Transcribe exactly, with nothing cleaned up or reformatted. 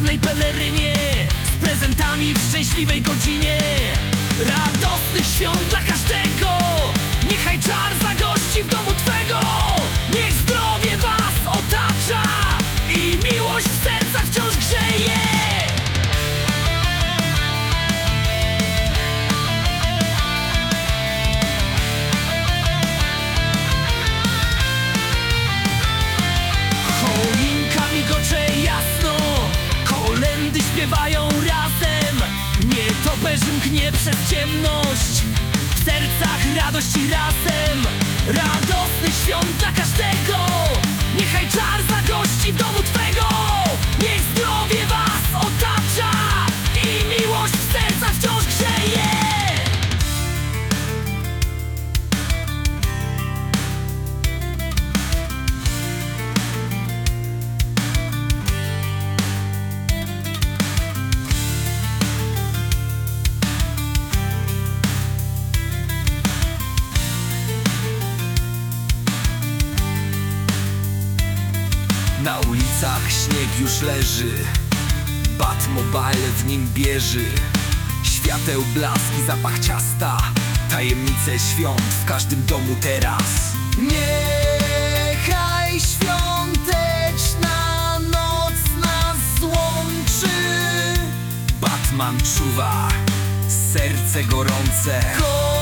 czarnej pelerynie, z prezentami w szczęśliwej godzinie. Radosnych świąt dla każdego, niechaj czar zagości w domu twego. Niech zdrowie was otacza i miłość w sercach wciąż grzeje. Choinka migocze jasno, kolędy śpiewają razem. Nietoperz mknie przez ciemność, w sercach radości razem. Radosnych świąt dla każdego, niechaj czar zagości w domu twego. Niech zdrowie was otacza i miłość w sercach wciąż grzeje. Na ulicach śnieg już leży, Batmobile w nim bierze. Świateł blask i zapach ciasta, tajemnice świąt w każdym domu teraz. Niechaj świąteczna noc nas złączy. Batman czuwa, serce gorące.